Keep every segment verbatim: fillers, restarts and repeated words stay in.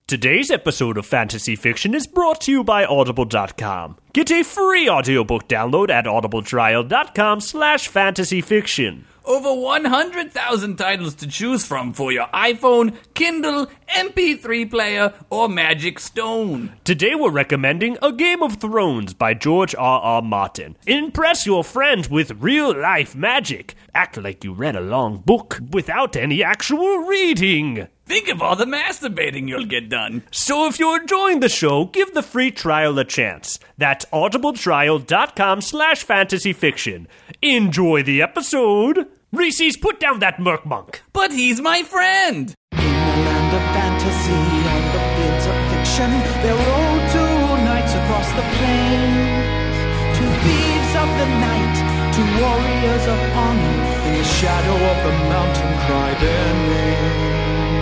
Today's episode of Fantasy Fiction is brought to you by Audible dot com. Get a free audiobook download at audibletrial.com slash fantasyfiction. Over one hundred thousand titles to choose from for your iPhone, Kindle, M P three player, or Magic Stone. Today we're recommending A Game of Thrones by George R R. Martin. Impress your friends with real-life magic. Act like you read a long book without any actual reading. Think of all the masturbating you'll get done. So if you're enjoying the show, give the free trial a chance. That's audibletrial.com slash fantasyfiction. Enjoy the episode. Reese's, put down that merc monk. But he's my friend. In the land of fantasy, on the fields of fiction, there rode two knights across the plains. Two thieves of the night, two warriors of honor, in the shadow of the mountain cry their name.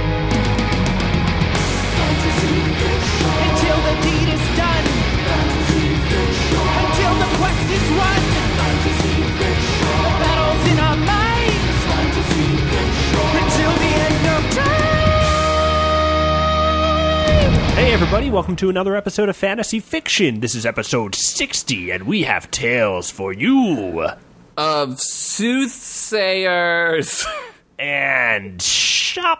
Fantasy fiction. Until the deed is done. Fantasy fiction. Until the quest is won. Fantasy fiction. The battle's in our minds. Fantasy fiction. Until the end of time. Hey everybody, welcome to another episode of Fantasy Fiction. This is episode sixty, and we have tales for you. Of soothsayers. And shops.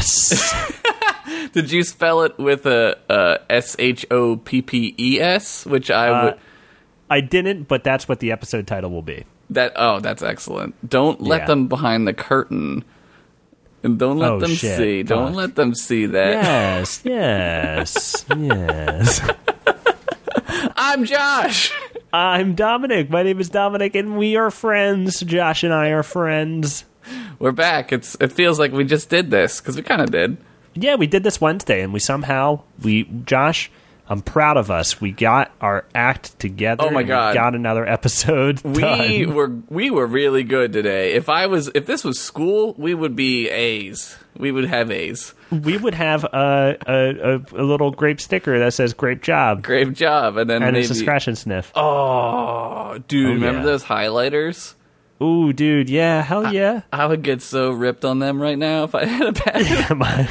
Did you spell it with a, a S H O P P E S? Which I Uh, would... I didn't, but that's what the episode title will be. That Oh, that's excellent. Don't let Yeah. them behind the curtain. And don't let Oh, them shit. see. Don't Fuck. let them see that. Yes, yes, yes. I'm Josh. I'm Dominic. My name is Dominic, and we are friends. Josh and I are friends. We're back. It's It feels like we just did this, because we kind of did. Yeah, we did this Wednesday, and we somehow, we, Josh, I'm proud of us. We got our act together. Oh my and we God. got another episode We done. were we were really good today. If I was if this was school, we would be A's. We would have A's. We would have a, a, a, a little grape sticker that says "Great job," Great job. And then and maybe it's a scratch and sniff. Oh, dude, Oh, remember yeah. those highlighters? Ooh, dude, yeah, hell yeah. I would get so ripped on them right now if I had a pad. Yeah, man.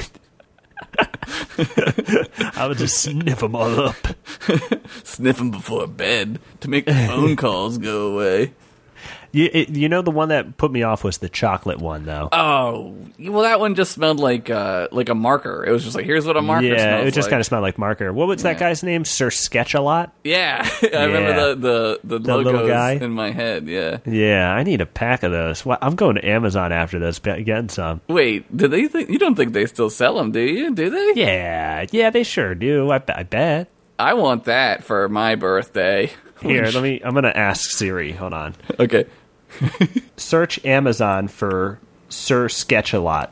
I would just sniff them all up. Sniff them before bed to make the phone calls go away. You, it, you know, the one that put me off was the chocolate one, though. Oh, well, that one just smelled like uh, like a marker. It was just like, here's what a marker yeah, smells it just like. kind of smelled like marker. What was that Yeah. guy's name? Sir Sketch-A-Lot? Yeah, I remember the the, the That little logos guy? in my head, yeah. Yeah, I need a pack of those. Well, I'm going to Amazon after this, getting some. Wait, do they think you don't think they still sell them? Do you? Do they? Yeah, yeah, they sure do. I, be- I bet. I want that for my birthday. Here, let me. I'm gonna ask Siri. Hold on. Okay. Search Amazon for Sir Sketch-A-Lot.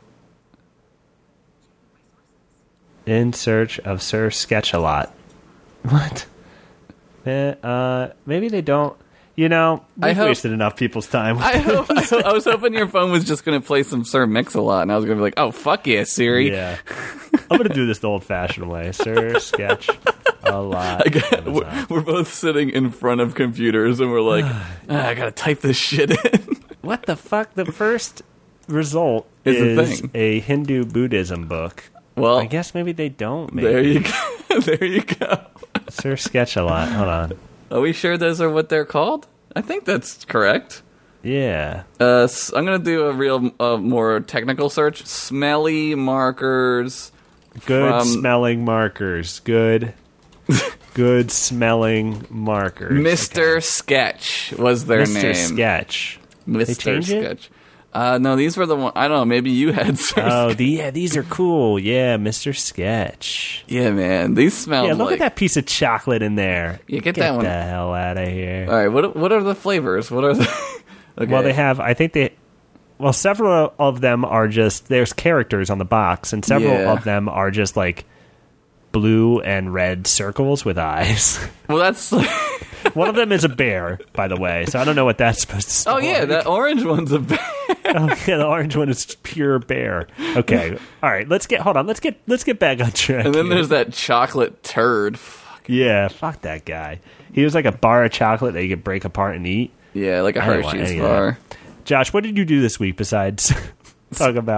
In search of Sir Sketch-A-Lot. What? Eh, uh, maybe they don't. You know, I we've hope- wasted enough people's time. With I hope this. I, I was hoping your phone was just going to play some Sir Mix-a-Lot, and I was going to be like, "Oh fuck yeah, Siri!" Yeah, I'm gonna do this the old-fashioned way. Sir Sketch-A-Lot. I got, Amazon. we're, we're both sitting in front of computers, and we're like, ah, "I gotta type this shit in." What the fuck? The first result Is is, the thing. a Hindu Buddhism book. Well, I guess maybe they don't. Maybe. there you go. There you go. Sir Sketch-A-Lot. Hold on. Are we sure those are what they're called? I think that's correct. Yeah. Uh, s- I'm gonna do a real, uh, more technical search. Smelly markers. Good From- smelling markers. Good. Good smelling markers. Mister Sketch was their Mister name. Sketch. Mister change it? Sketch. Uh, no, these were the one. I don't know. Maybe you had. Sir Oh, Sketch. the, yeah, these are cool. Yeah, Mister Sketch. Yeah, man. These smelled Yeah, look like. at that piece of chocolate in there. Yeah, get Get that one. the hell out of here. All right. What What are the flavors? What are the? Okay. Well, they have, I think they, well, several of them are just, there's characters on the box, and several Yeah. of them are just like blue and red circles with eyes. Well, that's. One of them is a bear, by the way, so I don't know what that's supposed to spell. Oh yeah, that orange one's a. Bad. Oh, yeah, the orange one is pure bear. Okay, all right. Let's get hold on. Let's get let's get back on track. And then here. there's that chocolate turd. Fuck. yeah, fuck that guy. He was like a bar of chocolate that you could break apart and eat. Yeah, like a I don't want Hershey's any of that. bar. Josh, what did you do this week besides talk about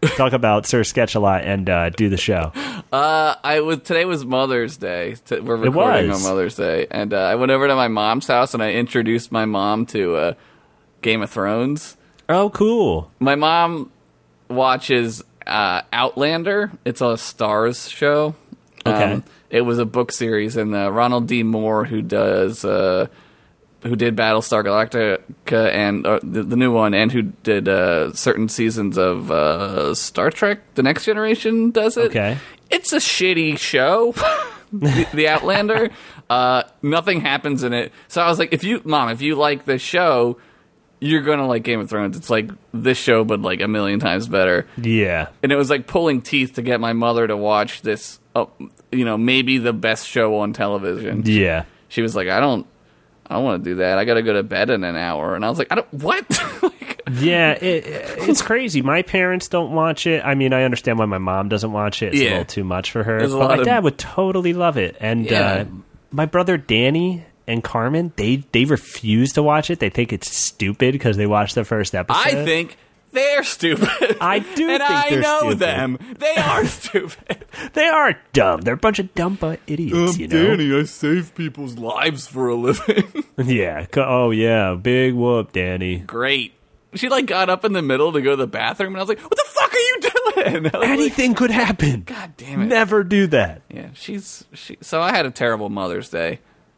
Talk about Sir Sketch-A-Lot and uh, do the show. Uh, I was today was Mother's Day. T- we're recording on Mother's Day, and uh, I went over to my mom's house and I introduced my mom to uh, Game of Thrones. Oh, cool. My mom watches uh, Outlander. It's a Starz show. Okay. Um, it was a book series, and uh, Ronald D. Moore, who does. Uh, who did Battlestar Galactica and uh, the, the new one, and who did uh, certain seasons of uh, Star Trek: The Next Generation, does it. Okay. It's a shitty show, the, the Outlander. Uh, nothing happens in it. So I was like, if you, Mom, if you like this show, you're going to like Game of Thrones. It's like this show, but like a million times better. Yeah. And it was like pulling teeth to get my mother to watch this, uh, you know, maybe the best show on television. Yeah. She was like, I don't, I don't want to do that. I got to go to bed in an hour. And I was like, I don't, what? like, yeah, it, it's crazy. My parents don't watch it. I mean, I understand why my mom doesn't watch it. It's Yeah. a little too much for her. There's a But lot my of- dad would totally love it. And Yeah. uh, my brother Danny and Carmen, they, they refuse to watch it. They think it's stupid because they watched the first episode. I think they're stupid. I do and think I they're know stupid. them. They are stupid. They are dumb. They're a bunch of dumb butt idiots, you know? I save people's lives for a living. Yeah. Co- Oh, yeah. Big whoop, Danny. Great. She like got up in the middle to go to the bathroom, and I was like, "What the fuck are you doing?" I was Anything could happen. Like, God damn it! Never do that. Yeah, she's she. So I had a terrible Mother's Day.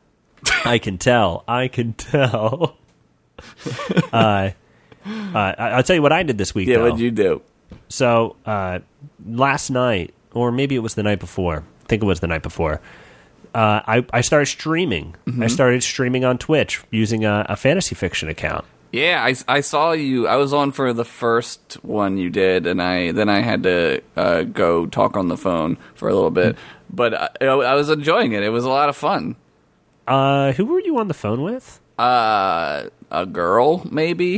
I can tell. I can tell. uh, uh, I- I'll tell you what I did this week, Yeah, though. what'd you do? So, uh, last night, or maybe it was the night before, I think it was the night before, uh, I, I started streaming. Mm-hmm. I started streaming on Twitch using a, a fantasy fiction account. Yeah, I, I saw you. I was on for the first one you did, and I then I had to uh, go talk on the phone for a little bit. But I, I was enjoying it. It was a lot of fun. Uh, who were you on the phone with? Uh, a girl, maybe.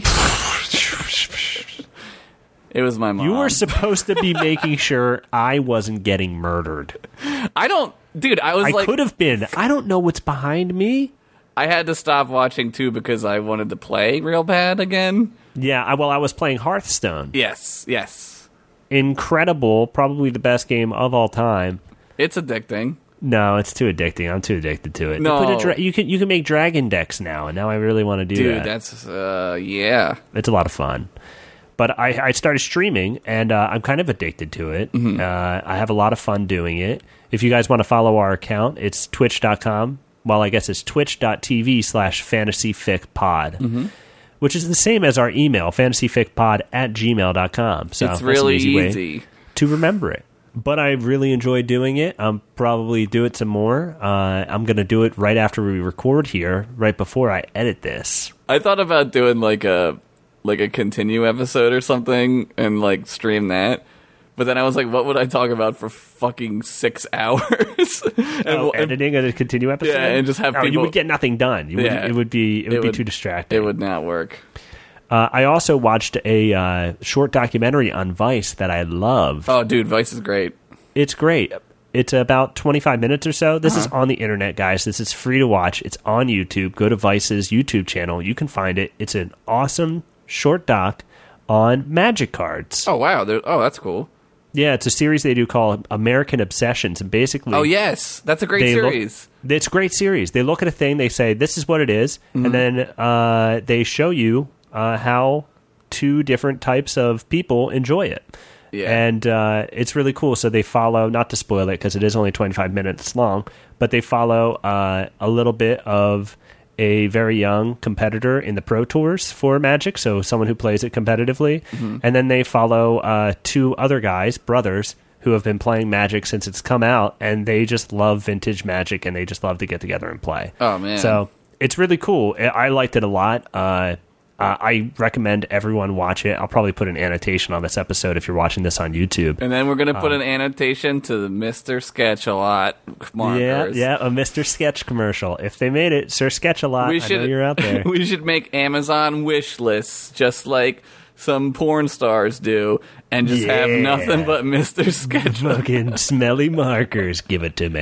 It was my mom. You were supposed to be making sure I wasn't getting murdered. I don't, dude. I was I like, could have been. I don't know what's behind me. I had to stop watching too because I wanted to play real bad again. Yeah, I, well, I was playing Hearthstone. Yes, yes. Incredible, probably the best game of all time. It's addicting. No, it's too addicting. I'm too addicted to it. No. You, put a dra- you can you can make dragon decks now, and now I really want to do Dude, that. that's, uh, yeah. It's a lot of fun. But I, I started streaming, and uh, I'm kind of addicted to it. Mm-hmm. Uh, I have a lot of fun doing it. If you guys want to follow our account, it's twitch dot com. Well, I guess it's twitch.tv slash fantasyficpod, mm-hmm. which is the same as our email, fantasyficpod at gmail dot com. So It's that's really an easy, way easy. to remember it. But I really enjoy doing it. I'll probably do it some more. Uh, I'm going to do it right after we record here, right before I edit this. I thought about doing like a like a continue episode or something and like stream that. But then I was like, what would I talk about for fucking six hours? and, Oh, and editing a continue episode? Yeah, and just have oh, you people- would get nothing done. You would, Yeah. it would be it would It be would- too distracting. it would not work. Uh, I also watched a uh, short documentary on Vice that I love. Oh, dude, Vice is great. It's great. It's about twenty-five minutes or so. This Uh-huh. is on the internet, guys. This is free to watch. It's on YouTube. Go to Vice's YouTube channel. You can find it. It's an awesome short doc on Magic cards. Oh, wow. There- Oh, that's cool. Yeah, it's a series they do called American Obsessions, and basically, Oh, yes. That's a great they look- series. it's a great series. They look at a thing, they say, this is what it is, Mm-hmm. and then uh, they show you uh, how two different types of people enjoy it. Yeah. And uh, it's really cool. So they follow, not to spoil it because it is only twenty-five minutes long, but they follow uh, a little bit of a very young competitor in the Pro Tours for Magic, so someone who plays it competitively. Mm-hmm. And then they follow uh, two other guys, brothers, who have been playing Magic since it's come out, and they just love vintage Magic, and they just love to get together and play. Oh, man. So it's really cool. I I liked it a lot. Uh, uh, I recommend everyone watch it. I'll probably put an annotation on this episode if you're watching this on YouTube. And then we're going to Uh, put an annotation to the Mister Sketch a lot Yeah, markers. yeah, a Mister Sketch commercial. If they made it, Sir Sketch a lot. We I should, know you're out there. we should make Amazon wish lists just like some porn stars do and just have Yeah. nothing but Mister Sketch. Fucking smelly markers. Give it to me.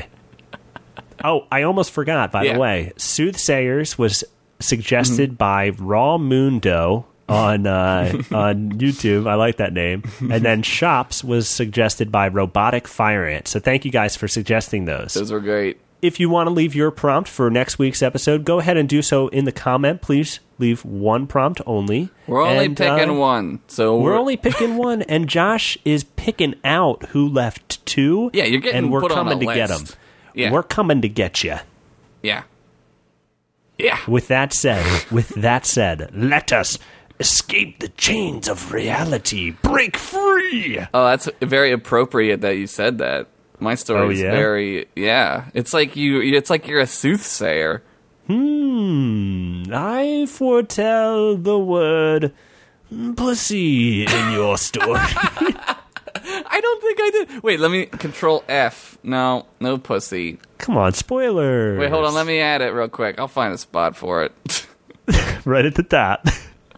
Oh, I almost forgot, by Yeah. the way. Soothsayers was suggested by Raw Mundo on uh, on YouTube. I like that name. And then Shops was suggested by Robotic Fire Ant. So thank you guys for suggesting those. Those were great. If you want to leave your prompt for next week's episode, go ahead and do so in the comment. Please leave one prompt only. We're only and, picking uh, one. So We're, we're only picking one, and Josh is picking out who left two. Yeah, you're getting and we're put on coming a to get list. them. Yeah. We're coming to get you. Yeah. Yeah. With that said, with that said, let us escape the chains of reality. Break free. Oh, that's very appropriate that you said that. My story Oh, is yeah? very yeah. It's like you. It's like you're a soothsayer. Hmm. I foretell the word pussy in your story. I don't think I did. Wait, let me control F. No, no pussy. Come on, spoilers. Wait, hold on. Let me add it real quick. I'll find a spot for it. Right at the top.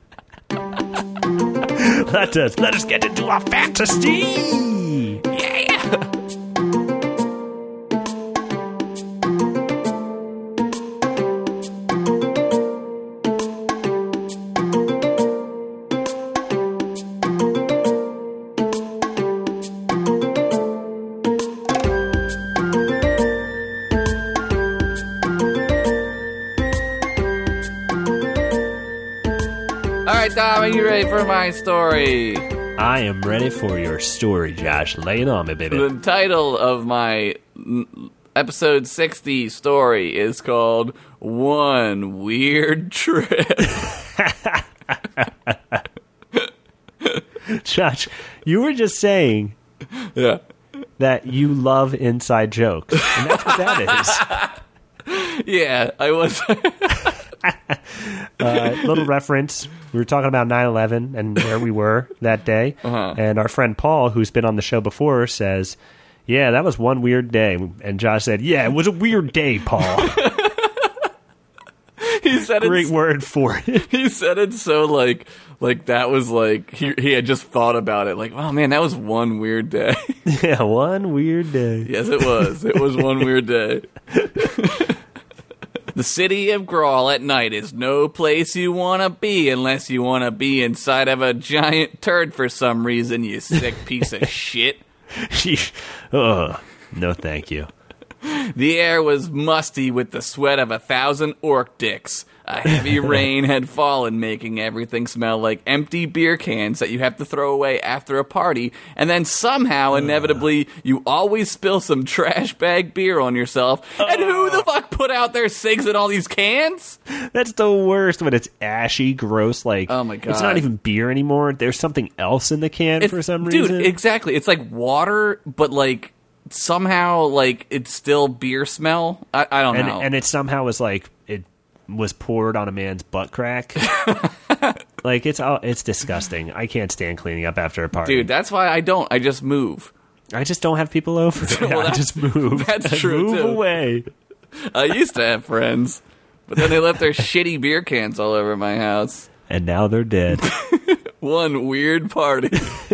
let us let us get into our fantasy. Yeah. All right, Dom, are you ready for my story? I am ready for your story, Josh. Lay it on me, baby. The title of my n- episode sixty story is called One Weird Trip. Josh, you were just saying Yeah. that you love inside jokes, and that's what that is. Yeah, I was. Uh, little reference. We were talking about nine eleven and where we were that day. Uh-huh. And our friend Paul, who's been on the show before, says, yeah, that was one weird day. And Josh said, yeah, it was a weird day, Paul. He said Great it. word for it. He said it so like like that was like he he had just thought about it. Like, oh man, that was one weird day. Yeah, one weird day. Yes, it was. It was one weird day. The city of Grawl at night is no place you want to be unless you want to be inside of a giant turd for some reason, you sick piece of shit. Ugh, no thank you. The air was musty with the sweat of a thousand orc dicks. A heavy rain had fallen, making everything smell like empty beer cans that you have to throw away after a party, and then somehow, inevitably, you always spill some trash bag beer on yourself. And who the fuck put out their cigs in all these cans? That's the worst when it's ashy, gross, like, Oh my it's God. not even beer anymore. There's something else in the can It's- for some dude, reason. exactly. It's like water, but like somehow, like it's still beer smell. I, I don't and, know. and it somehow was like, it was poured on a man's butt crack. Like, it's all, it's disgusting. I can't stand cleaning up after a party. Dude, that's why I don't. I just move. I just don't have people over. Well, I that's- just move. that's I true, move too. away. I used to have friends, but then they left their shitty beer cans all over my house. And now they're dead. One weird party.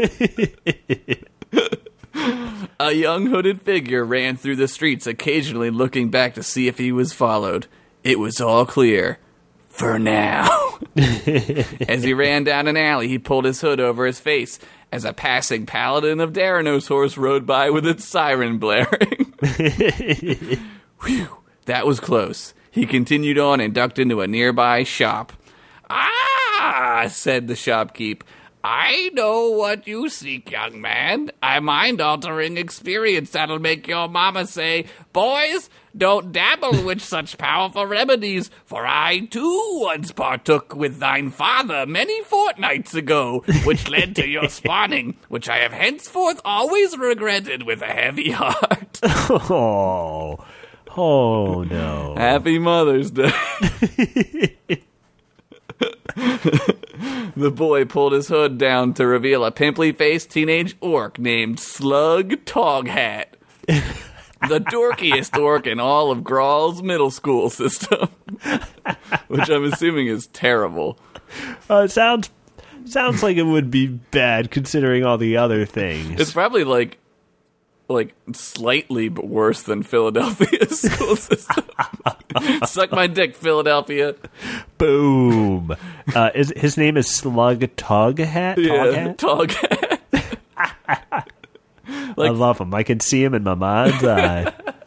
A young hooded figure ran through the streets, occasionally looking back to see if he was followed. It was all clear. For now. As he ran down an alley, he pulled his hood over his face as a passing paladin of Darrenos horse rode by with its siren blaring. Whew, that was close. He continued on and ducked into a nearby shop. Ah, said the shopkeep. I know what you seek, young man. A mind-altering experience that'll make your mama say, boys, don't dabble with such powerful remedies, for I too once partook with thine father many fortnights ago, which led to your spawning, which I have henceforth always regretted with a heavy heart. Oh. Oh, no. Happy Mother's Day. The boy pulled his hood down to reveal a pimply-faced teenage orc named Slug Toghat. The dorkiest orc in all of Grawl's middle school system. Which I'm assuming is terrible. Uh, it sounds, sounds like it would be bad considering all the other things. It's probably like like slightly worse than Philadelphia's school system. Suck my dick, Philadelphia. Boom. Uh, is his name is Slug Toghat? Yeah, Toghat? Toghat. I love him. I can see him in my mind's eye.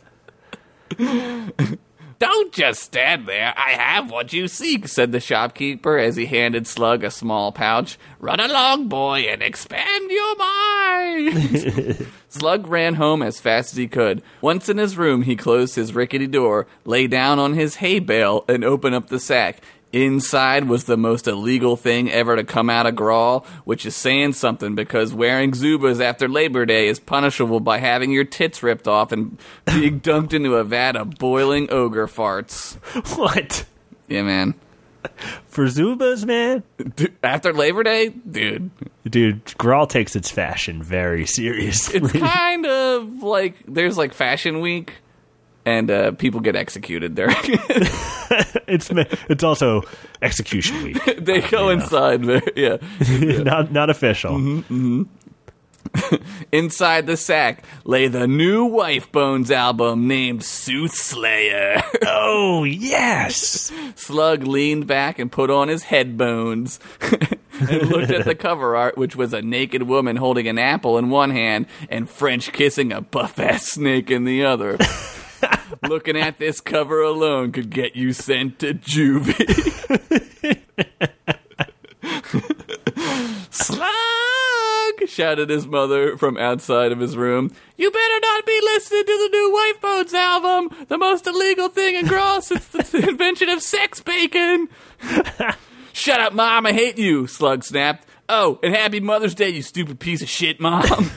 Don't just stand there. I have what you seek, said the shopkeeper as he handed Slug a small pouch. Run along, boy, and expand your mind. Slug ran home as fast as he could. Once in his room, he closed his rickety door, lay down on his hay bale, and opened up the sack. Inside was the most illegal thing ever to come out of Grawl, which is saying something because wearing Zubas after Labor Day is punishable by having your tits ripped off and being dunked into a vat of boiling ogre farts. What? Yeah, man. For Zubas, man? D- after Labor Day? Dude. Dude, Grawl takes its fashion very seriously. It's kind of like, there's like Fashion Week, and uh, people get executed there. it's it's also execution week. They coincide, yeah. yeah. yeah. not not official. Mm-hmm, mm-hmm. Inside the sack lay the new Wife Bones album named Soothslayer. Oh, yes! Slug leaned back and put on his headbones and looked at the cover art, which was a naked woman holding an apple in one hand and French kissing a buff-ass snake in the other. Looking at this cover alone could get you sent to juvie. Slug! Shouted his mother from outside of his room. You better not be listening to the new Wife Bones album, the most illegal thing in Grawl since the invention of sex bacon. Shut up, Mom, I hate you, Slug snapped. Oh, and happy Mother's Day, you stupid piece of shit, Mom.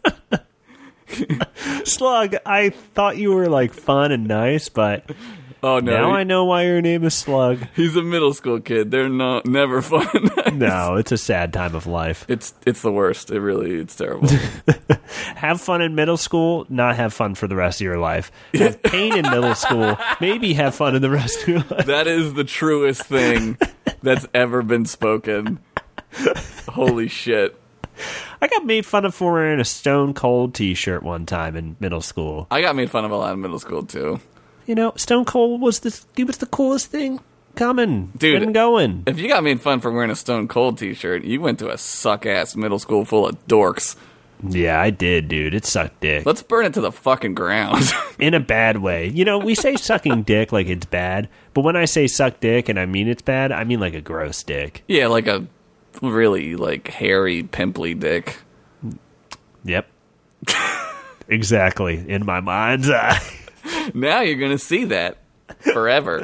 Slug, I thought you were like fun and nice, but oh no, now he, I know why your name is Slug. He's a middle school kid. They're not never fun and nice. No, it's a sad time of life. It's it's the worst. It really it's terrible. Have fun in middle school, not have fun for the rest of your life. Have pain in middle school, maybe have fun in the rest of your life. That is the truest thing that's ever been spoken. Holy shit. I got made fun of for wearing a Stone Cold t-shirt one time in middle school. I got made fun of a lot in middle school, too. You know, Stone Cold was the, he was the coolest thing coming. Dude, and going. If you got made fun for wearing a Stone Cold t-shirt, you went to a suck-ass middle school full of dorks. Yeah, I did, dude. It sucked dick. Let's burn it to the fucking ground. In a bad way. You know, we say sucking dick like it's bad, but when I say suck dick and I mean it's bad, I mean like a gross dick. Yeah, like a really, like, hairy, pimply dick. Yep. Exactly. In my mind's eye. Now you're going to see that forever.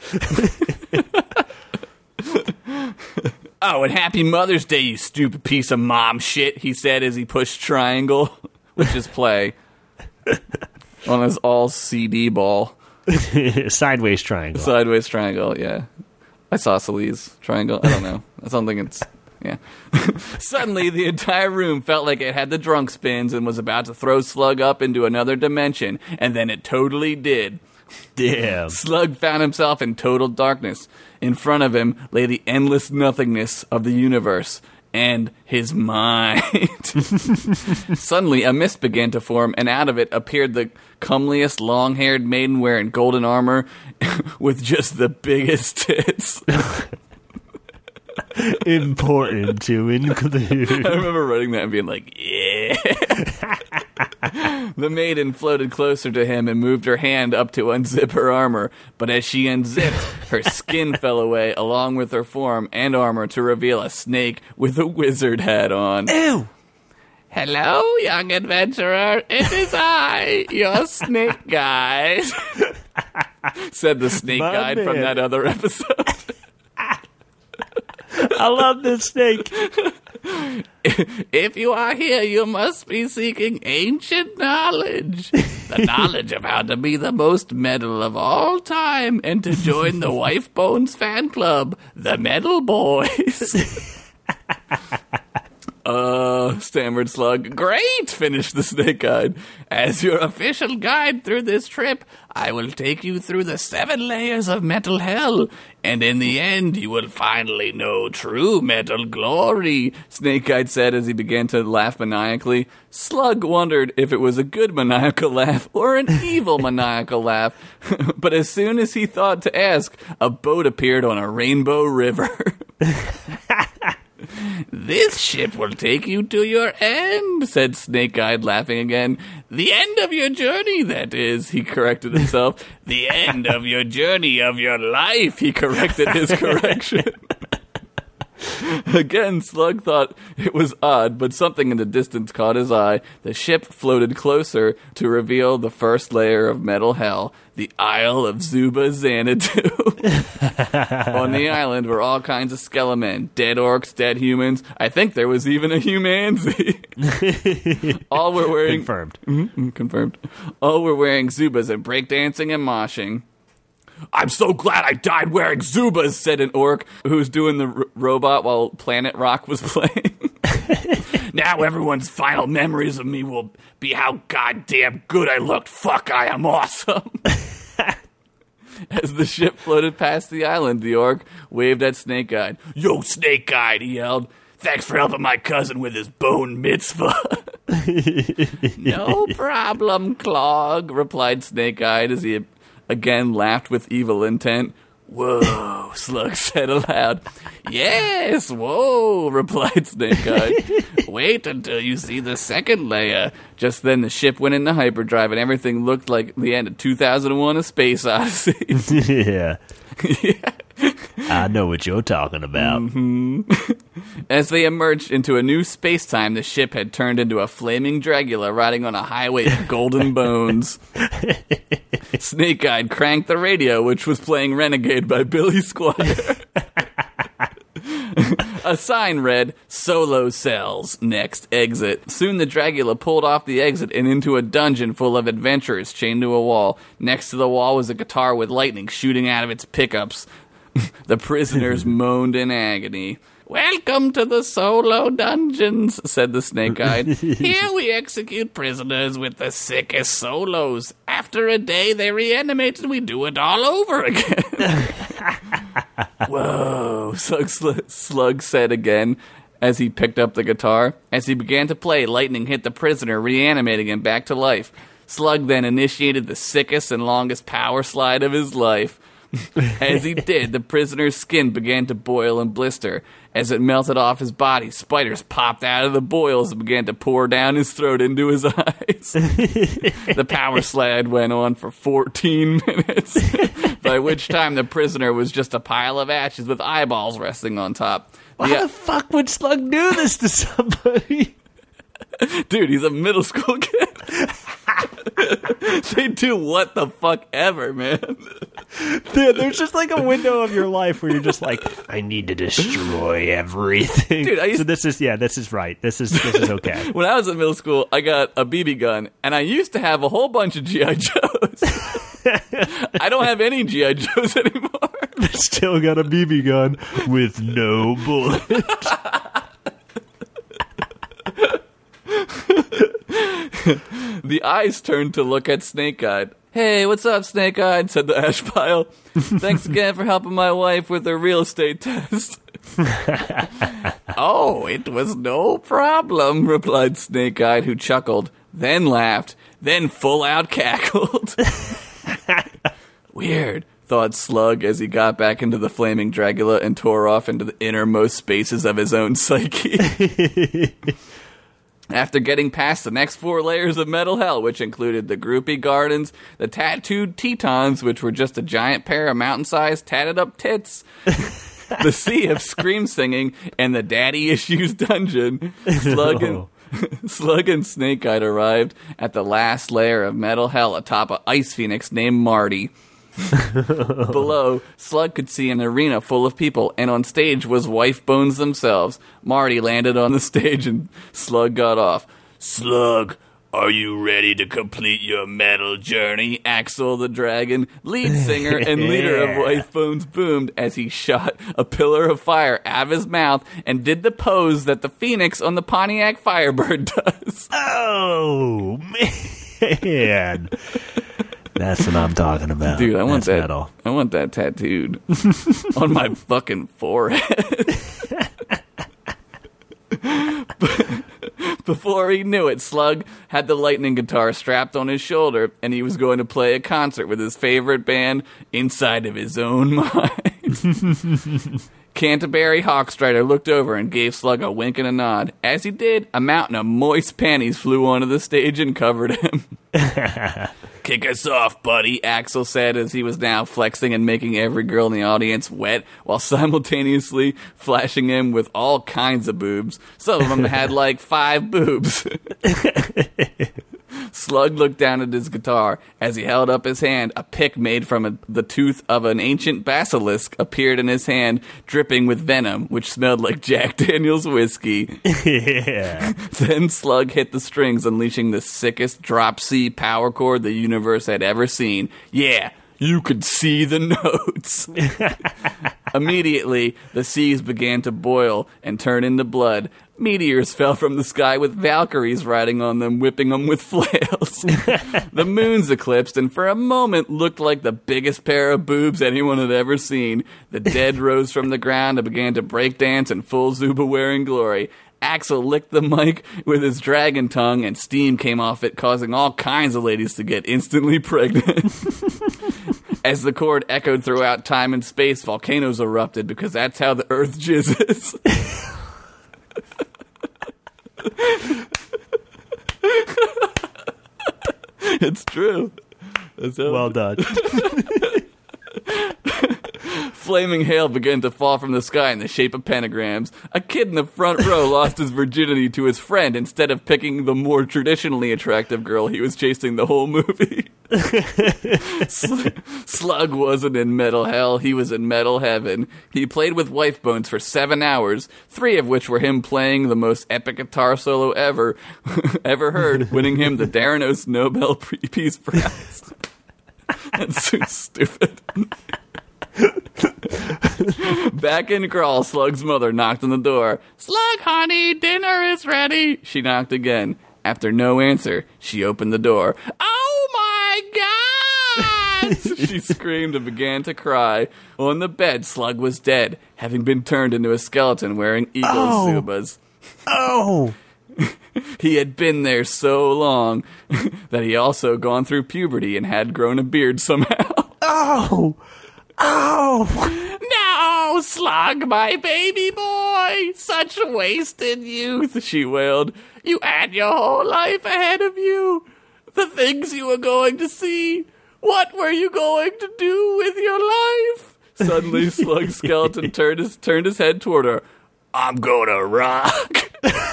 Oh, and happy Mother's Day, you stupid piece of mom shit, he said as he pushed triangle, which is play, on his all-C D ball. Sideways triangle. Sideways triangle, yeah. Isosceles triangle, I don't know. I don't think it's... Yeah. Suddenly, the entire room felt like it had the drunk spins and was about to throw Slug up into another dimension, and then it totally did. Damn. Slug found himself in total darkness. In front of him lay the endless nothingness of the universe and his mind. Suddenly, a mist began to form, and out of it appeared the comeliest long-haired maiden wearing golden armor with just the biggest tits. Important to include. I remember writing that and being like, yeah. The maiden floated closer to him and moved her hand up to unzip her armor, but as she unzipped, her skin fell away along with her form and armor to reveal a snake with a wizard hat on. Ew! Hello, young adventurer. It is I, your snake guide, said the snake My guide man. from that other episode. I love this snake. If you are here, you must be seeking ancient knowledge. The knowledge of how to be the most metal of all time and to join the Wife Bones fan club, the Metal Boys. uh, Oh, stammered Slug. Great, finished the Snake-Eyed. As your official guide through this trip, I will take you through the seven layers of metal hell, and in the end, you will finally know true metal glory, Snake-Eyed said as he began to laugh maniacally. Slug wondered if it was a good maniacal laugh or an evil maniacal laugh, but as soon as he thought to ask, a boat appeared on a rainbow river. This ship will take you to your end, said Snake-Eyed, laughing again. The end of your journey, that is, he corrected himself. The end of your journey of your life, he corrected his correction. Again, Slug thought it was odd, but something in the distance caught his eye. The ship floated closer to reveal the first layer of metal hell, the Isle of Zuba Xanadu. On the island were all kinds of skelemen, dead orcs, dead humans. I think there was even a humanzy. All were wearing... Confirmed. Mm-hmm, confirmed. All were wearing Zubas and breakdancing and moshing. I'm so glad I died wearing Zubas, said an orc who was doing the r- robot while Planet Rock was playing. Now everyone's final memories of me will be how goddamn good I looked. Fuck, I am awesome. As the ship floated past the island, the orc waved at Snake-Eyed. Yo, Snake-Eyed, he yelled. Thanks for helping my cousin with his bone mitzvah. No problem, Clog, replied Snake-Eyed as he again laughed with evil intent. Whoa, Slug said aloud. Yes, whoa, replied Snake-Eyed. Wait until you see the second layer. Just then the ship went into hyperdrive and everything looked like the end of two thousand one A Space Odyssey. Yeah. Yeah. I know what you're talking about. Mm-hmm. As they emerged into a new space-time, the ship had turned into a flaming Dragula riding on a highway of golden bones. Snake-Eyed cranked the radio, which was playing Renegade by Billy Squire. A sign read, Solo Cells, next exit. Soon the Dragula pulled off the exit and into a dungeon full of adventurers chained to a wall. Next to the wall was a guitar with lightning shooting out of its pickups. The prisoners moaned in agony. Welcome to the Solo Dungeons, said the Snake-Eyed. Here we execute prisoners with the sickest solos. After a day, they reanimate and we do it all over again. Whoa, Slug, Slug said again as he picked up the guitar. As he began to play, lightning hit the prisoner, reanimating him back to life. Slug then initiated the sickest and longest power slide of his life. As he did, the prisoner's skin began to boil and blister. As it melted off his body, spiders popped out of the boils and began to pour down his throat into his eyes. The power slide went on for fourteen minutes, by which time the prisoner was just a pile of ashes with eyeballs resting on top. Why the, the fuck would Slug do this to somebody? Dude, he's a middle school kid. They do what the fuck ever, man. Dude, there's just like a window of your life where you're just like, I need to destroy everything. Dude, I used so this is yeah, this is right. This is this is okay. When I was in middle school, I got a B B gun, and I used to have a whole bunch of G I Joes. I don't have any G I Joes anymore. Still got a B B gun with no bullet. The eyes turned to look at Snake-Eyed. Hey, what's up, Snake-Eyed? Said the ash pile. Thanks again for helping my wife with her real estate test. Oh, it was no problem, replied Snake-Eyed, who chuckled, then laughed, then full-out cackled. Weird, thought Slug as he got back into the flaming Dragula and tore off into the innermost spaces of his own psyche. After getting past the next four layers of metal hell, which included the groupie gardens, the tattooed Tetons, which were just a giant pair of mountain-sized tatted-up tits, the sea of scream singing, and the daddy issues dungeon, Slug and, Slug and Snake-Eyed arrived at the last layer of metal hell atop an ice phoenix named Marty. Below, Slug could see an arena full of people, and on stage was Wife Bones themselves. Marty landed on the stage, and Slug got off. Slug, Are you ready to complete your metal journey? Axel the Dragon, lead singer and leader of Wife Bones, boomed as he shot a pillar of fire out of his mouth and did the pose that the Phoenix on the Pontiac Firebird does. Oh, man. That's what I'm talking about. Dude, I want That's that. metal. I want that tattooed on my fucking forehead. Before he knew it, Slug had the lightning guitar strapped on his shoulder, and he was going to play a concert with his favorite band inside of his own mind. Canterbury Hawkstrider looked over and gave Slug a wink and a nod. As he did, a mountain of moist panties flew onto the stage and covered him. Kick us off, buddy, Axel said as he was now flexing and making every girl in the audience wet while simultaneously flashing him with all kinds of boobs. Some of them had like five boobs. Slug looked down at his guitar. As he held up his hand, a pick made from a, the tooth of an ancient basilisk appeared in his hand, dripping with venom, which smelled like Jack Daniel's whiskey. Yeah. Then Slug hit the strings, unleashing the sickest drop C power chord the universe had ever seen. Yeah, you could see the notes. Immediately, the seas began to boil and turn into blood. Meteors fell from the sky with Valkyries riding on them, whipping them with flails. The moons eclipsed and for a moment looked like the biggest pair of boobs anyone had ever seen. The dead rose from the ground and began to break dance in full Zuba-wearing glory. Axel licked the mic with his dragon tongue and steam came off it, causing all kinds of ladies to get instantly pregnant. As the chord echoed throughout time and space, volcanoes erupted because that's how the earth jizzes. It's true. That's how Well done. Flaming hail began to fall from the sky in the shape of pentagrams. A kid in the front row lost his virginity to his friend instead of picking the more traditionally attractive girl he was chasing the whole movie. Slug wasn't in metal hell, he was in metal heaven. He played with Wife Bones for seven hours, three of which were him playing the most epic guitar solo ever ever heard, winning him the Theranos Nobel Peace Prize. That's so stupid. Back in Crawl, Slug's mother knocked on the door. Slug, honey, dinner is ready. She knocked again. After no answer, she opened the door. Oh my God! She screamed and began to cry. On the bed, Slug was dead, having been turned into a skeleton wearing eagle Oh. zubas. Oh! He had been there so long that he also gone through puberty and had grown a beard somehow. Oh! Oh! No, Slug, my baby boy! Such wasted youth, she wailed. You had your whole life ahead of you. The things you were going to see. What were you going to do with your life? Suddenly, Slug's skeleton turned his, turned his head toward her. I'm gonna rock.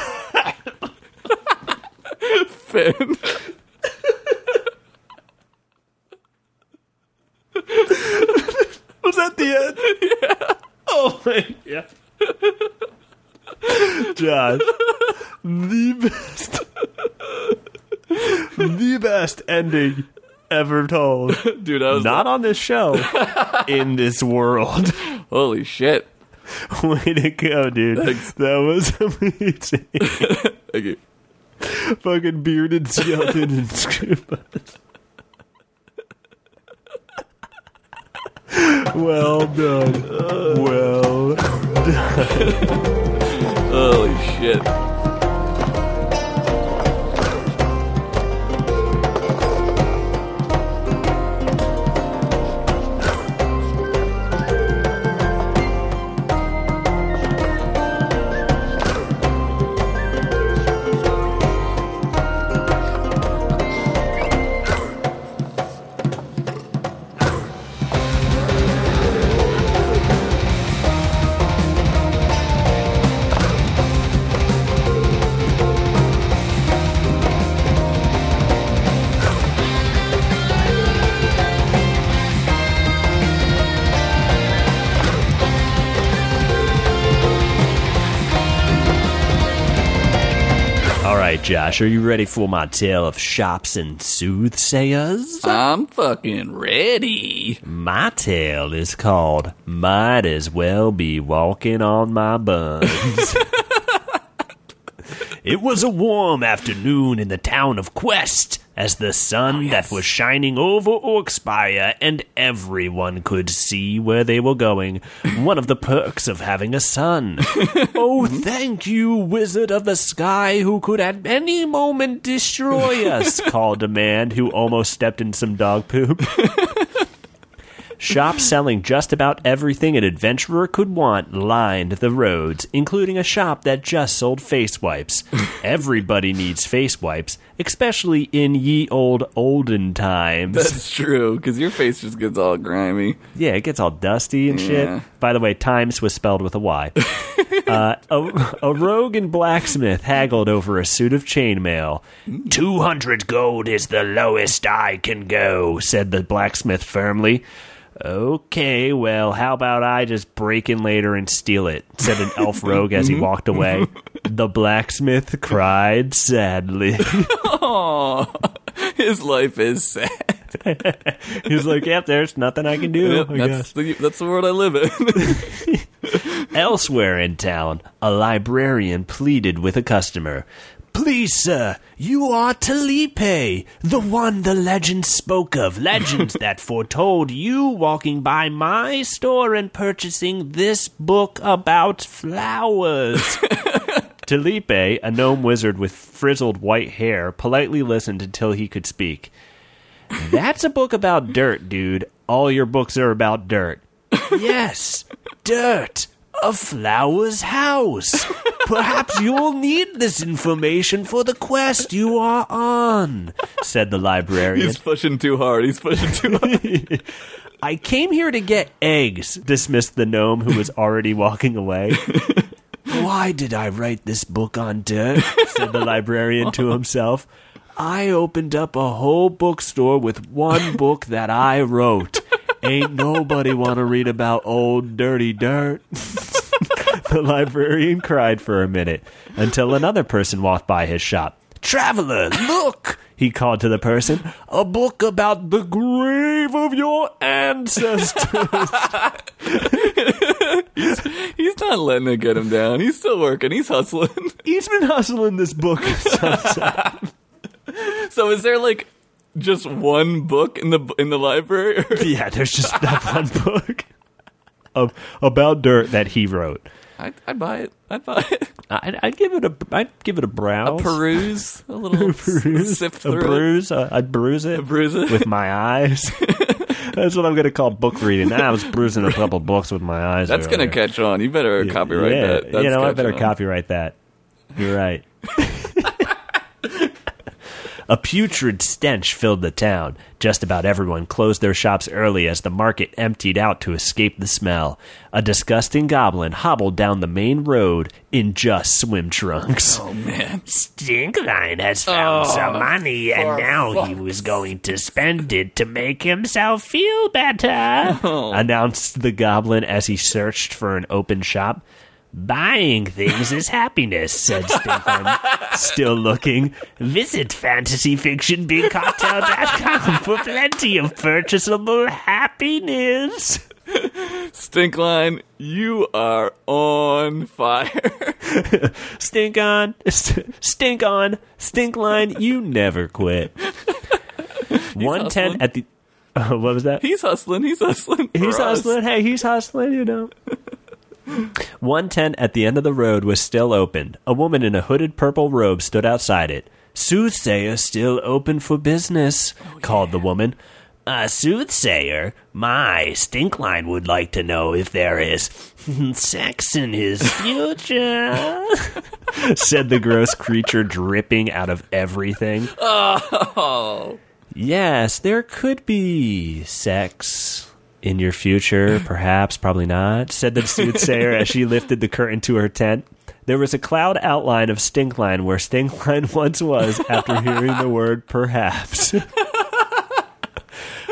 Finn. Was that the end? Yeah. Oh my god. Josh, the best, the best ending ever told. Dude, I was Not on this show, in this world. holy shit. Way to go, dude. Thanks. That was amazing. Thank you. Fucking bearded skeleton and scuba. Well done. Well Holy shit. right, Josh, are you ready for my tale of shops and soothsayers? I'm fucking ready. My tale is called Might As Well Be Walking on My Buns. It was a warm afternoon in the town of Quest, as the sun oh, yes. that was shining over Orkspire, and everyone could see where they were going. One of the perks of having a son. Oh, thank you, Wizard of the Sky, who could at any moment destroy us, called a man who almost stepped in some dog poop. Shops selling just about everything an adventurer could want lined the roads, including a shop that just sold face wipes. Everybody needs face wipes, especially in ye old olden times. That's true, because your face just gets all grimy. Yeah, it gets all dusty and shit. Yeah. By the way, times was spelled with a Y. uh, a, a rogue and blacksmith haggled over a suit of chainmail. Two hundred gold is the lowest I can go, said the blacksmith firmly. Okay, well, how about I just break in later and steal it, said an elf rogue as he walked away. The blacksmith cried sadly. Oh, his life is sad. He was like, yep, there's nothing I can do. Yep, I that's, the, that's the world I live in. Elsewhere in town, a librarian pleaded with a customer. Please, sir, you are Talipe, the one the legends spoke of. Legends that foretold you walking by my store and purchasing this book about flowers. Talipe, a gnome wizard with frizzled white hair, politely listened until he could speak. That's a book about dirt, dude. All your books are about dirt. Yes, dirt. A flower's house. Perhaps you'll need this information for the quest you are on, said the librarian. He's pushing too hard. He's pushing too hard. I came here to get eggs, dismissed the gnome who was already walking away. Why did I write this book on dirt? Said the librarian to himself. I opened up a whole bookstore with one book that I wrote. Ain't nobody want to read about old dirty dirt. The librarian cried for a minute until another person walked by his shop. Traveler, look, he called to the person. A book about the grave of your ancestors. he's, he's not letting it get him down. He's still working. He's hustling. He's been hustling this book. So is there like just one book in the in the library? Yeah, there's just that one book of about dirt that he wrote. I'd, I'd buy it. I'd buy it. I'd, I'd give it a. I'd give it a browse, a peruse, a little peruse, sift through a bruise. Uh, I'd bruise it, a bruise it with my eyes. That's what I'm going to call book reading. I was bruising a couple books with my eyes. That's going to catch on. You better yeah, copyright yeah, that. That's you know, I better on. copyright that. You're right. A putrid stench filled the town. Just about everyone closed their shops early as the market emptied out to escape the smell. A disgusting goblin hobbled down the main road in just swim trunks. Oh, man. Stinkline has found oh, some money, and now he was going to spend it to make himself feel better, oh. announced the goblin as he searched for an open shop. Buying things is happiness, said Stinkline, still looking. Visit fantasy fiction big cocktail dot com for plenty of purchasable happiness. Stinkline, you are on fire. Stink on, st- stink on, Stinkline, you never quit. one ten at the... Uh, what was that? He's hustling, he's hustling. He's us. hustling, hey, he's hustling, you know. One tent at the end of the road was still open. A woman in a hooded purple robe stood outside it. Soothsayer still open for business, oh, yeah. called the woman. A soothsayer? My, Stinkline would like to know if there is sex in his future, said the gross creature dripping out of everything. Oh. Yes, there could be sex in your future, perhaps, probably not, said the soothsayer as she lifted the curtain to her tent. There was a cloud outline of Stinkline where Stinkline once was after hearing the word perhaps.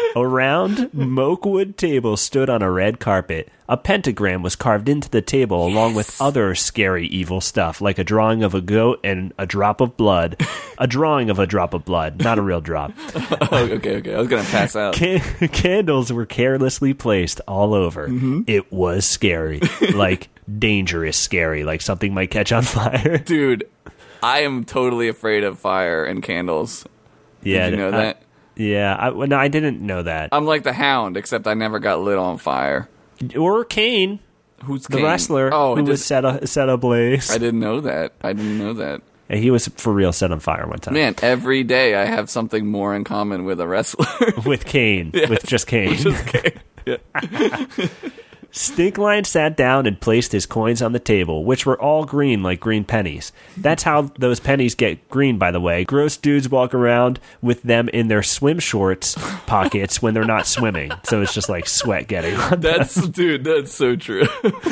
A round mokewood table stood on a red carpet. A pentagram was carved into the table along with other scary evil stuff, like a drawing of a goat and a drop of blood. A drawing of a drop of blood, not a real drop. Oh, okay, okay. I was going to pass out. Can- candles were carelessly placed all over. Mm-hmm. It was scary. Like, dangerous scary. Like something might catch on fire. Dude, I am totally afraid of fire and candles. Yeah, Did you know uh, that? Yeah, I, well, no, I didn't know that. I'm like the Hound, except I never got lit on fire. Or Kane, Who's the Kane? wrestler, Oh, who it was is- set, a, set ablaze. I didn't know that. I didn't know that. And he was for real set on fire one time. Man, every day I have something more in common with a wrestler. With Kane. Yes, with just Kane. Just Kane. Yeah. Stinkline sat down and placed his coins on the table, which were all green like green pennies. That's how those pennies get green, by the way. Gross dudes walk around with them in their swim shorts pockets when they're not swimming. So it's just like sweat getting on them. That's, dude, that's so true.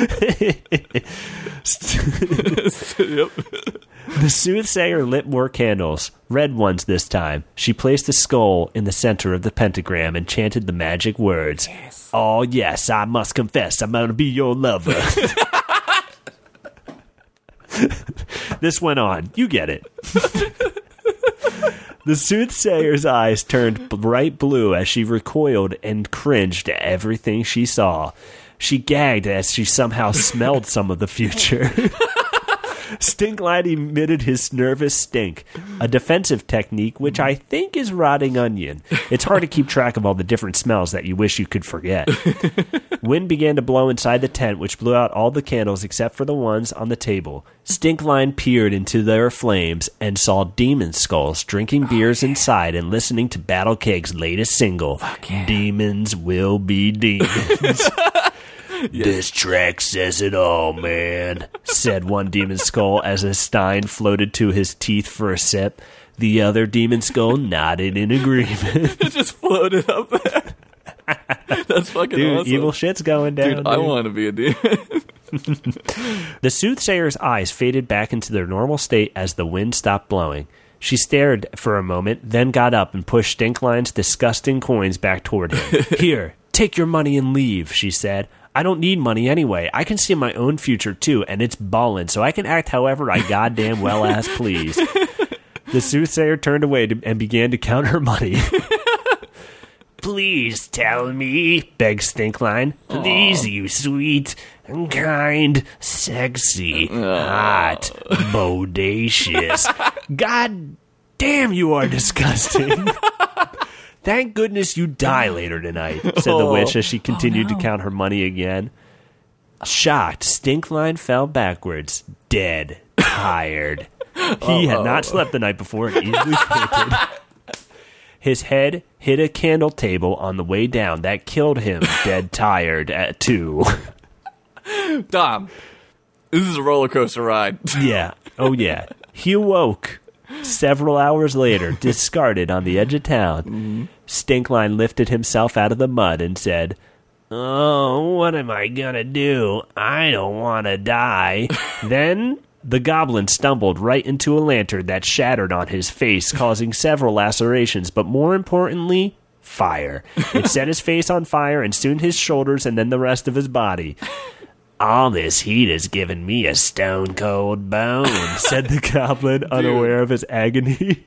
Yep. The soothsayer lit more candles, red ones this time. She placed a skull in the center of the pentagram and chanted the magic words. Yes. Oh, yes, I must confess, I'm going to be your lover. This went on. You get it. The soothsayer's eyes turned bright blue as she recoiled and cringed at everything she saw. She gagged as she somehow smelled some of the future. Stinkline emitted his nervous stink, a defensive technique which I think is rotting onion. It's hard to keep track of all the different smells that you wish you could forget. Wind began to blow inside the tent, which blew out all the candles except for the ones on the table. Stinkline peered into their flames and saw demon skulls drinking beers oh, yeah. inside and listening to Battle Cake's latest single, yeah. Demons Will Be Demons. Yes. This track says it all, man, said one demon skull as a stein floated to his teeth for a sip. The other demon skull nodded in agreement. It just floated up there. That's fucking dude, awesome. Evil shit's going down. Dude, dude. I want to be a demon. The soothsayer's eyes faded back into their normal state as the wind stopped blowing. She stared for a moment, then got up and pushed Stinkline's disgusting coins back toward him. Here, take your money and leave, she said. I don't need money anyway. I can see my own future, too, and it's ballin', so I can act however I goddamn well-ass please. The soothsayer turned away to, and began to count her money. Please tell me, begged Stinkline. Please, Aww. You sweet, kind, sexy, Aww. Hot, bodacious. God damn, you are disgusting. Thank goodness you die later tonight, said the witch as she continued oh, no. to count her money again. Shocked, Stinkline fell backwards, dead, tired. He oh, had not slept the night before and easily fainted. His head hit a candle table on the way down. That killed him, dead tired, at two. Dom, this is a roller coaster ride. Yeah. Oh, yeah. He awoke several hours later, discarded on the edge of town. Mm-hmm. Stinkline lifted himself out of the mud and said, "Oh, what am I gonna do? I don't want to die." Then the goblin stumbled right into a lantern that shattered on his face, causing several lacerations, but more importantly, fire. It set his face on fire and soon his shoulders and then the rest of his body. All this heat has given me a stone-cold bone, said the goblin, unaware of his agony.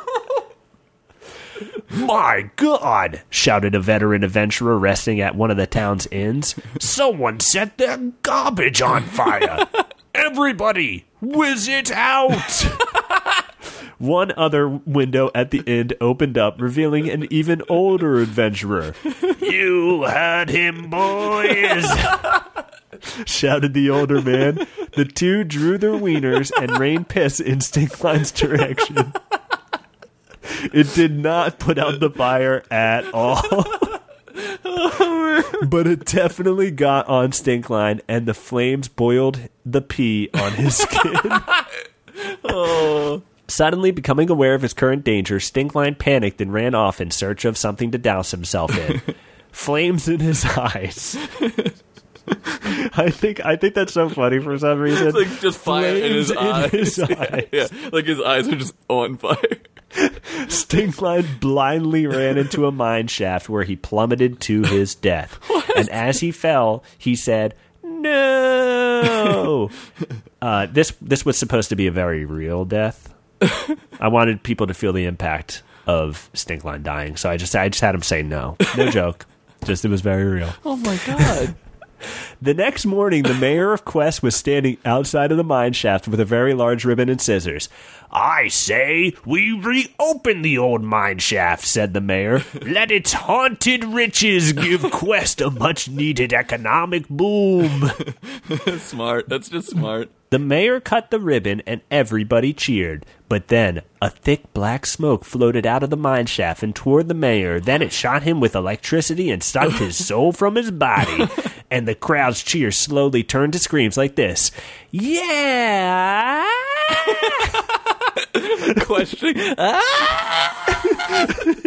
My God, shouted a veteran adventurer resting at one of the town's inns. Someone set their garbage on fire. Everybody, whiz it out. One other window at the inn opened up, revealing an even older adventurer. You heard him, boys, shouted the older man. The two drew their wieners and rained piss in Stinkline's direction. It did not put out the fire at all. But it definitely got on Stinkline, and the flames boiled the pee on his skin. Oh. Suddenly becoming aware of his current danger, Stinkline panicked and ran off in search of something to douse himself in. Flames in his eyes. I think I think that's so funny for some reason. It's like just fire in his, in eyes. his Yeah, eyes. Yeah, like his eyes are just on fire. Stinkline blindly ran into a mine shaft where he plummeted to his death. And as he fell, he said, "No!" uh, this this was supposed to be a very real death. I wanted people to feel the impact of Stinkline dying, so I just I just had him say no. No joke. Just it was very real. Oh my god. The next morning, the mayor of Quest was standing outside of the mine shaft with a very large ribbon and scissors. "I say we reopen the old mine shaft," said the mayor. "Let its haunted riches give Quest a much-needed economic boom." Smart. That's just smart. The mayor cut the ribbon and everybody cheered. But then a thick black smoke floated out of the mine shaft and toward the mayor. Then it shot him with electricity and sucked his soul from his body. And the crowd's cheers slowly turned to screams like this. "Yeah!" Question. Ah!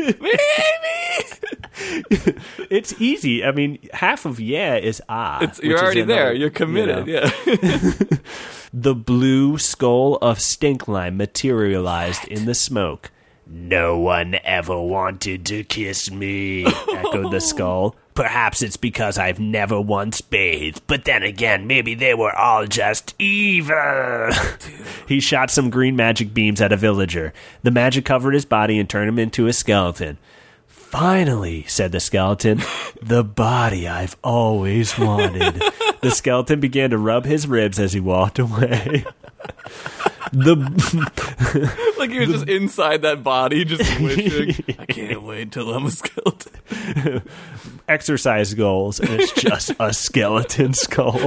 Baby! It's easy. I mean, half of yeah is ah. It's, you're already in there. The, you're committed. You know. Yeah. The blue skull of Stinkline materialized in the smoke. "No one ever wanted to kiss me," echoed the skull. "Perhaps it's because I've never once bathed, but then again, maybe they were all just evil." He shot some green magic beams at a villager. The magic covered his body and turned him into a skeleton. "Finally," said the skeleton, "the body I've always wanted." The skeleton began to rub his ribs as he walked away. The like he was the, just inside that body, just wishing, "I can't wait till I'm a skeleton." Exercise goals, and it's just a skeleton skull.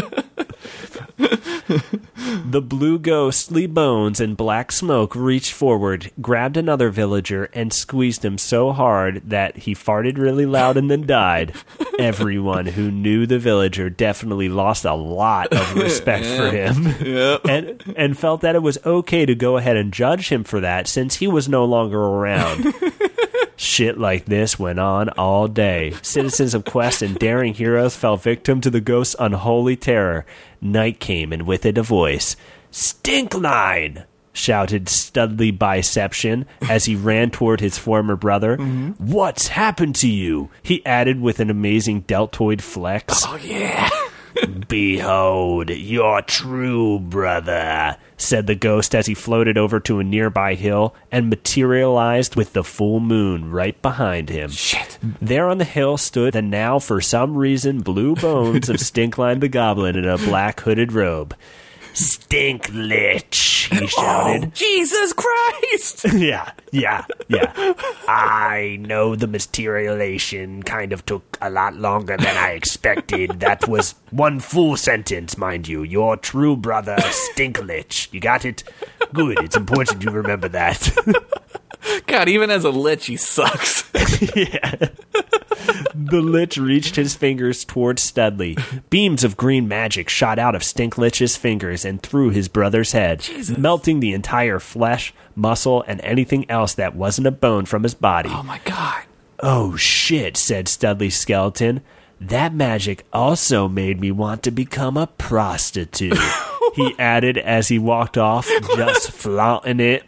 The blue ghostly bones and black smoke reached forward, grabbed another villager, and squeezed him so hard that he farted really loud and then died. Everyone who knew the villager definitely lost a lot of respect yeah. for him, yep. and and felt that it was okay to go ahead and judge him for that since he was no longer around. Shit like this went on all day. Citizens of Quest and daring heroes fell victim to the ghost's unholy terror. Night came, and with it a voice. "Stinkline!" shouted Studley Biception as he ran toward his former brother. Mm-hmm. "What's happened to you?" he added with an amazing deltoid flex. "Oh, yeah." "Behold, your true brother," said the ghost as he floated over to a nearby hill and materialized with the full moon right behind him. Shit. There on the hill stood the now, for some reason, blue bones of Stinkline the Goblin in a black hooded robe. "Stinklich," he shouted. "Oh, Jesus Christ!" yeah, yeah, yeah. "I know the materialization kind of took a lot longer than I expected. That was one full sentence, mind you. Your true brother, Stinklich. You got it? Good. It's important you remember that." God, even as a lich, he sucks. Yeah. The lich reached his fingers towards Studley. Beams of green magic shot out of Stinklich's fingers and through his brother's head, Jesus. melting the entire flesh, muscle, and anything else that wasn't a bone from his body. Oh my god. "Oh shit," said Studley's skeleton. "That magic also made me want to become a prostitute," he added as he walked off, just flaunting it.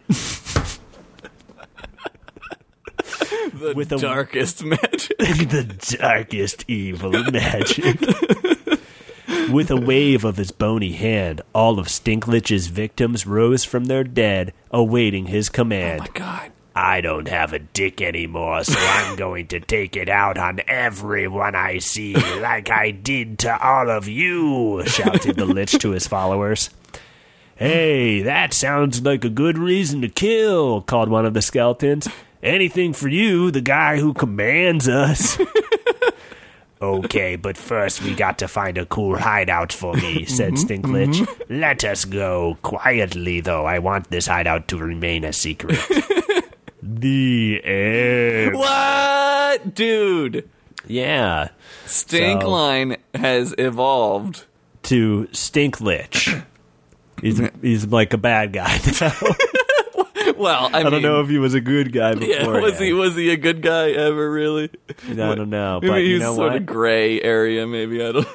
The With a, darkest magic. The darkest evil magic. With a wave of his bony hand, all of Stinklich's victims rose from their dead, awaiting his command. Oh my god. "I don't have a dick anymore, so I'm going to take it out on everyone I see, like I did to all of you," shouted the lich to his followers. "Hey, that sounds like a good reason to kill," called one of the skeletons. "Anything for you, the guy who commands us." "Okay, but first we got to find a cool hideout for me," said mm-hmm, Stinklich. Mm-hmm. "Let us go. Quietly, though. I want this hideout to remain a secret." The end. What? Dude. Yeah. Stinkline so, has evolved. To Stinklich. He's, he's like a bad guy now. Well, I, I mean, don't know if he was a good guy before. Yeah, was he was he a good guy ever? Really? I don't know. Maybe But he's you know sort what? of gray area. Maybe I don't.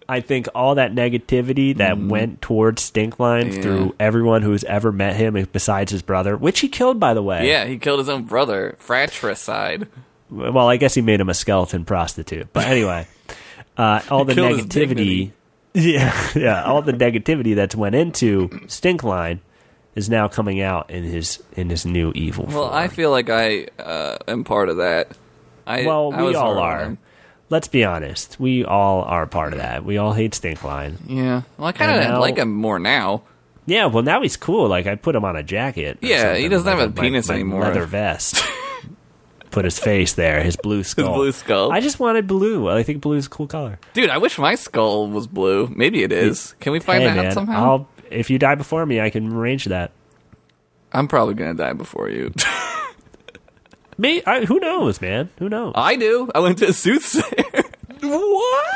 I think all that negativity that Mm. went towards Stinkline Yeah. through everyone who's ever met him besides his brother, which he killed, by the way. Yeah, he killed his own brother. Fratricide. Well, I guess he made him a skeleton prostitute. But anyway, uh, all the Killed his negativity. dignity. Yeah, yeah. All the negativity that's went into Stinkline is now coming out in his in his new evil Well, form. I feel like I uh, am part of that. I, Well, I we was all hard on are. him. Let's be honest. We all are part of that. We all hate Stinkline. Yeah. Well, I kind And of now- like him more now. Yeah, well, now he's cool. Like, I put him on a jacket. or Yeah, he something, doesn't like have a penis my anymore. Leather vest. Put his face there, his blue skull. blue skull. I just wanted blue. I think blue is a cool color. Dude, I wish my skull was blue. Maybe it is. Can we find hey, that man, out somehow? I'll, if you die before me, I can arrange that. I'm probably going to die before you. Me? I, who knows, man? Who knows? I do. I went to a soothsayer. What?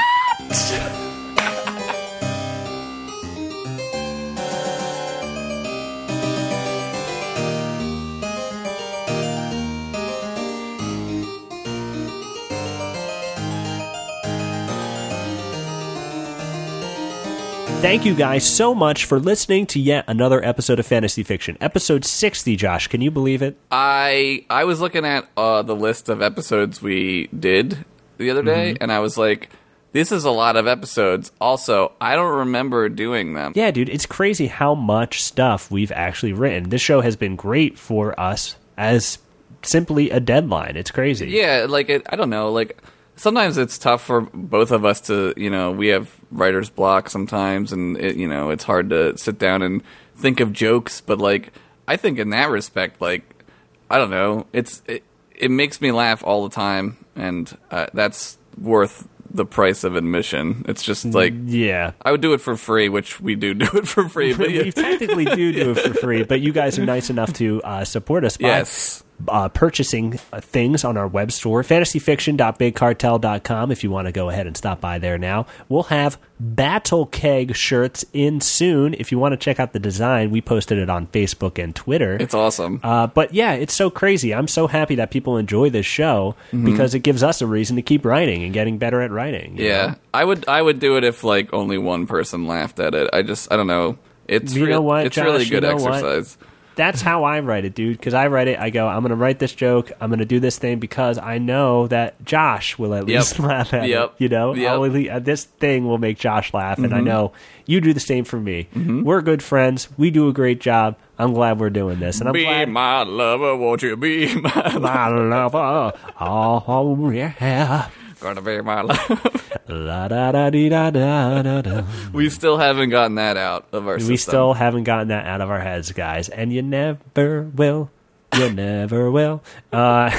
Thank you guys so much for listening to yet another episode of Fantasy Fiction. Episode sixty, Josh. Can you believe it? I I was looking at uh, the list of episodes we did the other day, Mm-hmm. and I was like, this is a lot of episodes. Also, I don't remember doing them. Yeah, dude, it's crazy how much stuff we've actually written. This show has been great for us as simply a deadline. It's crazy. Yeah, like, it, I don't know, like, sometimes it's tough for both of us to, you know, we have writer's block sometimes, and, it, you know, it's hard to sit down and think of jokes, but, like, I think in that respect, like, I don't know, it's it, it makes me laugh all the time, and uh, that's worth the price of admission. It's just, like, Yeah. I would do it for free, which we do do it for free, but We yeah. technically do do it for free, but you guys are nice enough to uh, support us by Yes. uh, purchasing uh, things on our web store, fantasy fiction dot big cartel dot com, if you want to go ahead and stop by there now. We'll have Battle Keg shirts in soon. If you want to check out the design, we posted it on Facebook and Twitter. It's awesome. Uh, but yeah, it's so crazy. I'm so happy that people enjoy this show because it gives us a reason to keep writing and getting better at writing. you Yeah, know? I would. I would do it if like only one person laughed at it. I just. I don't know. It's. You real, know what, It's Josh, really you good know what? exercise. That's how I write it, dude. Because I write it, I go, I'm going to write this joke. I'm going to do this thing because I know that Josh will at Yep. least laugh at Yep. it. You know, Yep. I'll at least, uh, this thing will make Josh laugh, and I know you do the same for me. We're good friends. We do a great job. I'm glad we're doing this, and I'm Be glad my lover, won't you be my my lover. Oh yeah, gonna be my lover? la da da dee da da da da. We still haven't gotten that out of our system. We still haven't gotten that out of our heads, guys, and you never will. You never will. Uh,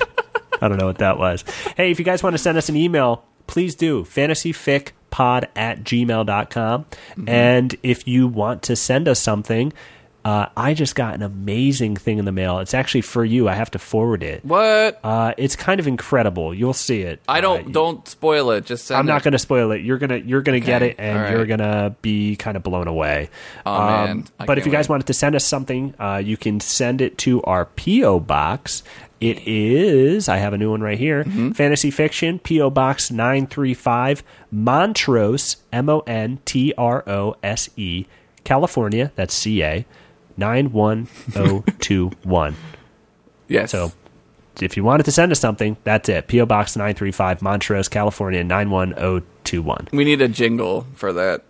I don't know what that was. Hey, if you guys want to send us an email, please do. fantasyficpod at gmail dot com. Mm-hmm. And if you want to send us something, uh, I just got an amazing thing in the mail. It's actually for you. I have to forward it. What? Uh, it's kind of incredible. You'll see it. I don't. Uh, don't spoil it. Just send I'm not it. going to spoil it. You're gonna you're gonna get Okay, it, and all right. you're gonna be kind of blown away. Oh, man. I But if can't you guys wait. wanted to send us something, uh, you can send it to our P O box. It is, I have a new one right here, Mm-hmm. Fantasy Fiction, P O Box nine three five, Montrose, M O N T R O S E, California, that's C A, nine one oh two one. Yes. So if you wanted to send us something, that's it. P O Box nine three five, Montrose, California, nine one oh two one. we need a jingle for that.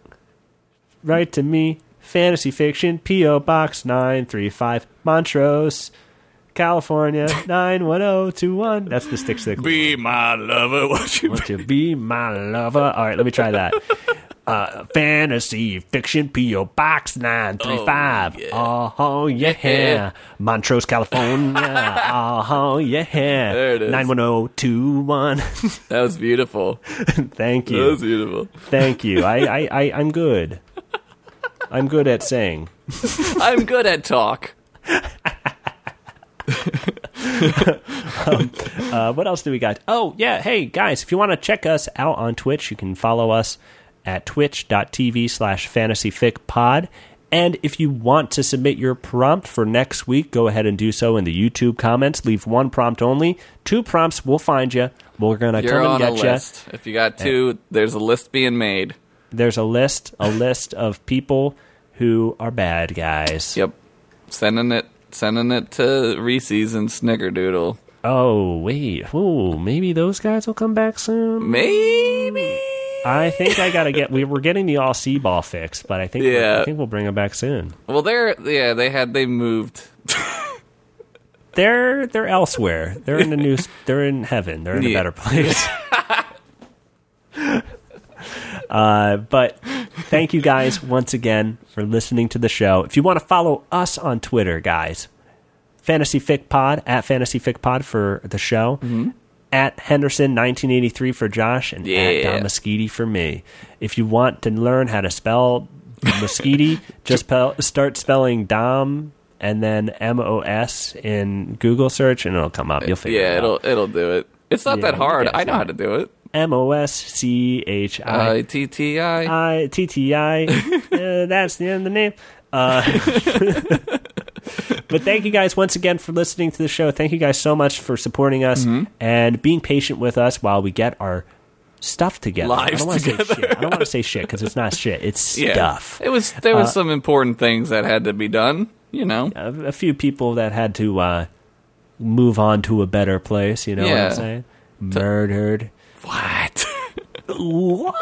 Write to me, Fantasy Fiction, P O Box nine three five, Montrose, California, nine one oh two one. That's the stick stick. Be my lover, won't you? Want to be my lover? All right, let me try that. Uh, Fantasy Fiction, P O Box nine three five. Oh, oh, yeah. Yeah. Montrose, California. Oh, yeah. There it is. nine one oh two one. That was beautiful. Thank That you. was beautiful. Thank you. I, I, I, I'm good. I'm good at saying. I'm good at talk. Uh, what else do we got? Oh, yeah. Hey, guys, if you want to check us out on Twitch, you can follow us at twitch.tv slash fantasyficpod. And if you want to submit your prompt for next week, go ahead and do so in the YouTube comments. Leave one prompt only. Two prompts, we'll find you. We're going to come and get you. List. If you got two, there's a list being made. There's a list, a list of people who are bad guys. Yep. Sending it sending it to Reese's and Snickerdoodle. Oh, wait. Ooh, maybe those guys will come back soon? Maybe. I think I gotta get. We were getting the all C ball fixed, but I think yeah. I think we'll bring them back soon. Well, they're yeah they had they moved. they're they're elsewhere. They're in the new. They're in heaven. They're in a yeah. better place. uh, but thank you guys once again for listening to the show. If you want to follow us on Twitter, guys, Fantasy Fic Pod at Fantasy Fic Pod for the show. Mm-hmm. At Henderson nineteen eighty-three for Josh, and yeah. at Dom Moschiti for me. If you want to learn how to spell Moschiti, just spell, start spelling Dom and then M O S in Google search, and it'll come up. You'll figure yeah, it out. it'll it'll do it. It's not yeah, that hard. I know it. how to do it. M O S C H I I T T I I T T I. uh, That's the end of the name. Uh, but thank you guys once again for listening to the show. Thank you guys so much for supporting us mm-hmm. and being patient with us while we get our stuff together. Lives I don't want to say shit. I don't want to say shit because it's not shit. It's yeah. stuff. It was there was uh, some important things that had to be done. You know, a, a few people that had to uh, move on to a better place. You know yeah. what I'm saying? Murdered. What? What?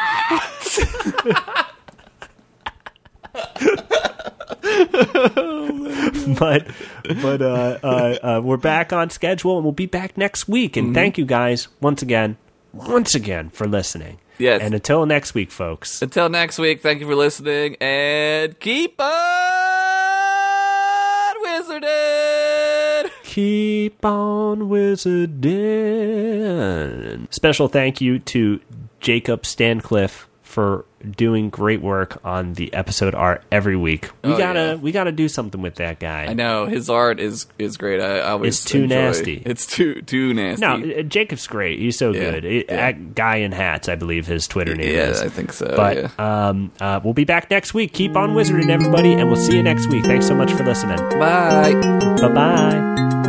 but but uh, uh, uh, we're back on schedule, and we'll be back next week. And mm-hmm. thank you guys once again, once again for listening. Yes. And until next week, folks. Until next week, thank you for listening, and keep on wizarding. Keep on wizarding. Special thank you to Jacob Stancliffe for doing great work on the episode art every week. We oh, gotta yeah. we gotta do something with that guy. I know his art is is great. I, I always it's too enjoy. nasty. It's too too nasty. No, Jacob's great. He's so yeah. good. It, yeah. Guy in Hats, I believe his Twitter name yeah, is. Yeah, I think so. But yeah. um, uh, we'll be back next week. Keep on wizarding, everybody, and we'll see you next week. Thanks so much for listening. Bye. Bye bye.